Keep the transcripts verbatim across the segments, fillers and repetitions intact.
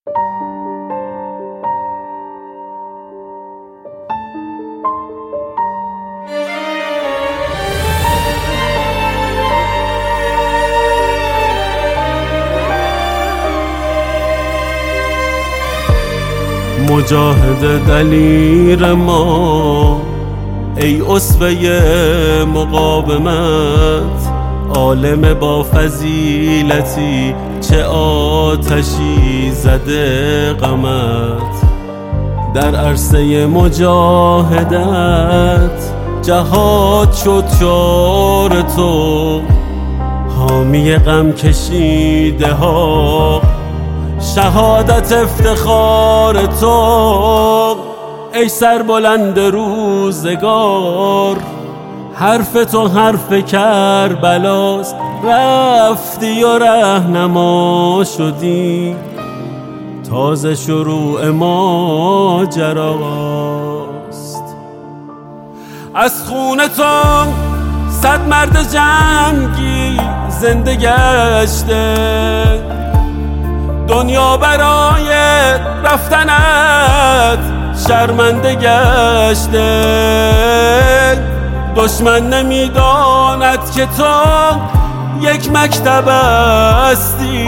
مجاهد دلیر ما ای اسوه مقاومت، عالم با فضیلتی چه آتشی زده غمت. در عرصه مجاهدت جهاد شد شعار تو، حامی غم کشیده ها شهادت افتخار تو. ای سربلند روزگار حرف تو حرف کربلاست، رفتی و رهنما شدی تازه شروع ماجراست. از خون تو صد مرد جنگی زنده گشته، دنیا برای رفتنت شرمنده گشته. دشمن نمیداند که تو یک مکتب هستی،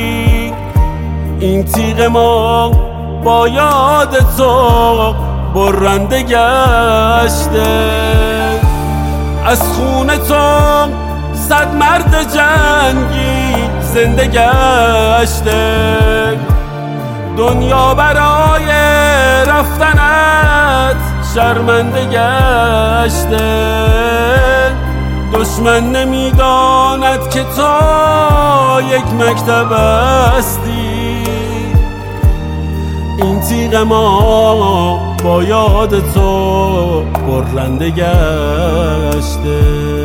این تیغ ما با یاد تو برنده گشته. از خون تو صد مرد جنگی زنده گشته، دنیا برای رفتنت شرمنده گشته. دشمن نمیداند که تو یک مکتب هستی، این تیغ ما با یاد تو برنده گشته.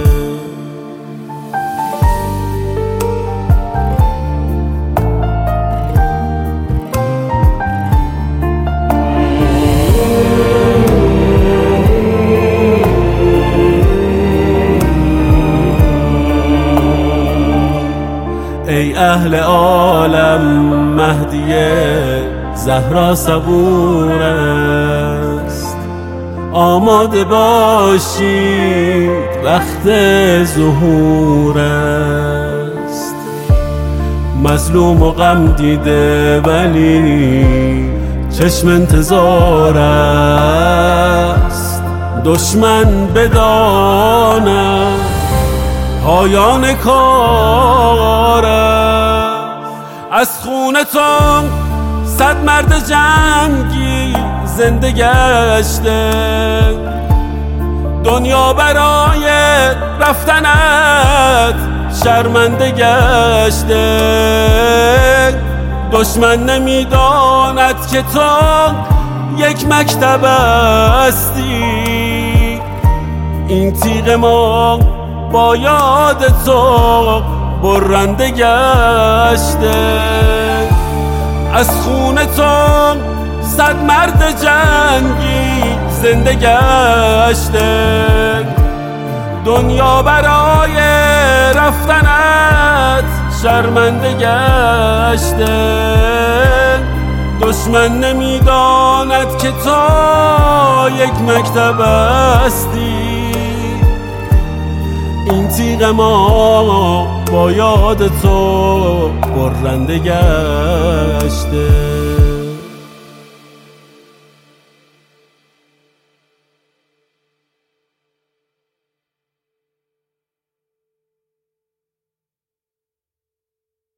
ای اهل عالم مهدی زهرا صبور است، آماده باشید وقت ظهور است. مظلوم و غم دیده ولی چشم انتظار است، دشمن بداند پایان کار است. از خون تو صد مرد جنگی زنده گشته، دنیا برای رفتنت شرمنده گشته. دشمن نمیداند که تو یک مکتب هستی، این تیغ ما با یاد تو برنده گشته. از خون تو صد مرد جنگی زنده گشته، دنیا برای رفتنت شرمنده گشته. دشمن نمیداند که تو یک مکتب هستی، این تیغ ما با یاد تو برنده گشته.